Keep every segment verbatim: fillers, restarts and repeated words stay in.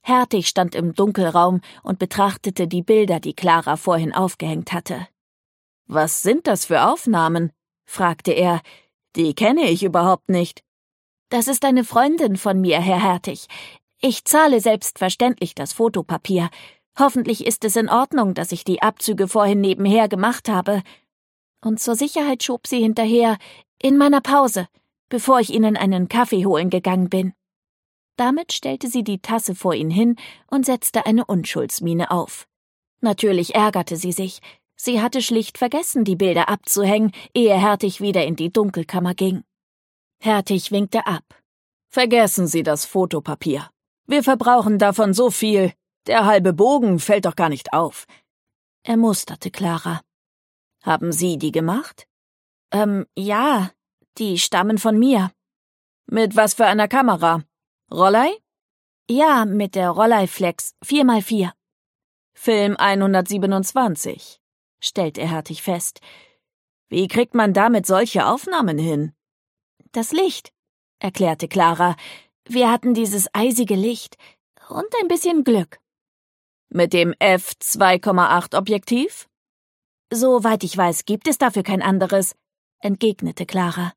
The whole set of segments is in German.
Hertig stand im Dunkelraum und betrachtete die Bilder, die Clara vorhin aufgehängt hatte. »Was sind das für Aufnahmen?« fragte er. »Die kenne ich überhaupt nicht.« »Das ist eine Freundin von mir, Herr Hertig. Ich zahle selbstverständlich das Fotopapier. Hoffentlich ist es in Ordnung, dass ich die Abzüge vorhin nebenher gemacht habe.« Und zur Sicherheit schob sie hinterher, »in meiner Pause, bevor ich Ihnen einen Kaffee holen gegangen bin.« Damit stellte sie die Tasse vor ihn hin und setzte eine Unschuldsmiene auf. Natürlich ärgerte sie sich. Sie hatte schlicht vergessen, die Bilder abzuhängen, ehe Hertig wieder in die Dunkelkammer ging. Hertig winkte ab. »Vergessen Sie das Fotopapier. Wir verbrauchen davon so viel. Der halbe Bogen fällt doch gar nicht auf.« Er musterte Clara. »Haben Sie die gemacht?« Ähm, ja, die stammen von mir.« »Mit was für einer Kamera? Rollei?« »Ja, mit der Rolleiflex vier mal vier. »Film hundertsiebenundzwanzig«, stellte er Hertig fest. »Wie kriegt man damit solche Aufnahmen hin?« »Das Licht«, erklärte Clara. »Wir hatten dieses eisige Licht und ein bisschen Glück.« »Mit dem F zwei Komma acht Objektiv?« »Soweit ich weiß, gibt es dafür kein anderes«, entgegnete Clara.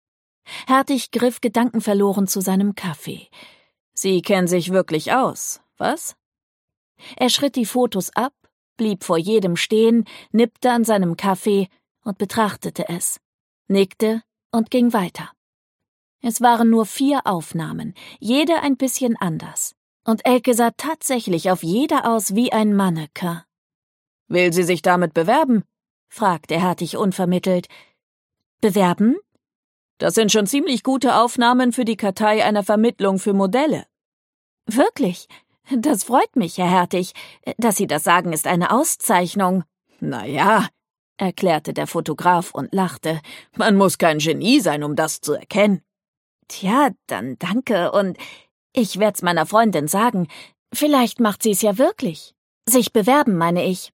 Hertig griff gedankenverloren zu seinem Kaffee. »Sie kennen sich wirklich aus, was?« Er schritt die Fotos ab, blieb vor jedem stehen, nippte an seinem Kaffee und betrachtete es, nickte und ging weiter. Es waren nur vier Aufnahmen, jede ein bisschen anders. Und Elke sah tatsächlich auf jeder aus wie ein Mannequin. »Will sie sich damit bewerben?« fragte Hertig unvermittelt. »Bewerben?« »Das sind schon ziemlich gute Aufnahmen für die Kartei einer Vermittlung für Modelle.« »Wirklich? Das freut mich, Herr Hertig. Dass Sie das sagen, ist eine Auszeichnung.« »Na ja«, erklärte der Fotograf und lachte. »Man muss kein Genie sein, um das zu erkennen.« »Tja, dann danke und ich werd's meiner Freundin sagen. Vielleicht macht sie's ja wirklich. Sich bewerben, meine ich.«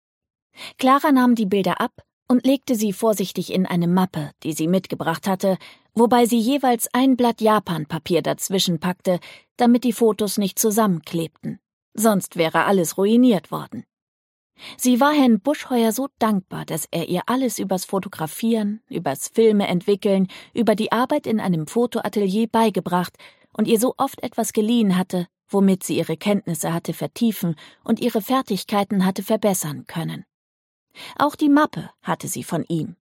Clara nahm die Bilder ab und legte sie vorsichtig in eine Mappe, die sie mitgebracht hatte, wobei sie jeweils ein Blatt Japanpapier dazwischen packte, damit die Fotos nicht zusammenklebten. Sonst wäre alles ruiniert worden. Sie war Herrn Buschheuer so dankbar, dass er ihr alles übers Fotografieren, übers Filme entwickeln, über die Arbeit in einem Fotoatelier beigebracht und ihr so oft etwas geliehen hatte, womit sie ihre Kenntnisse hatte vertiefen und ihre Fertigkeiten hatte verbessern können. Auch die Mappe hatte sie von ihm.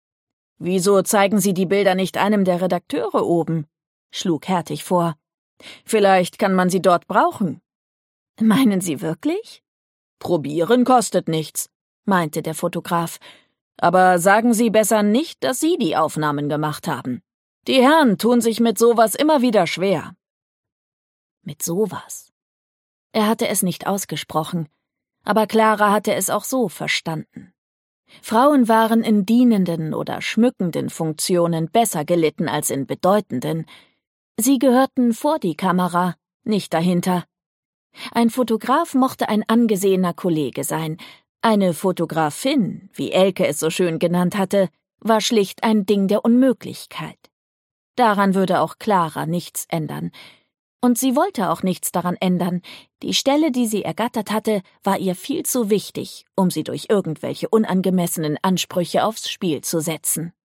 »Wieso zeigen Sie die Bilder nicht einem der Redakteure oben?« schlug Hertig vor. »Vielleicht kann man sie dort brauchen.« »Meinen Sie wirklich?« »Probieren kostet nichts«, meinte der Fotograf. »Aber sagen Sie besser nicht, dass Sie die Aufnahmen gemacht haben. Die Herren tun sich mit sowas immer wieder schwer.« Mit sowas. Er hatte es nicht ausgesprochen, aber Clara hatte es auch so verstanden. Frauen waren in dienenden oder schmückenden Funktionen besser gelitten als in bedeutenden. Sie gehörten vor die Kamera, nicht dahinter. Ein Fotograf mochte ein angesehener Kollege sein, eine Fotografin, wie Elke es so schön genannt hatte, war schlicht ein Ding der Unmöglichkeit. Daran würde auch Clara nichts ändern. Und sie wollte auch nichts daran ändern. Die Stelle, die sie ergattert hatte, war ihr viel zu wichtig, um sie durch irgendwelche unangemessenen Ansprüche aufs Spiel zu setzen.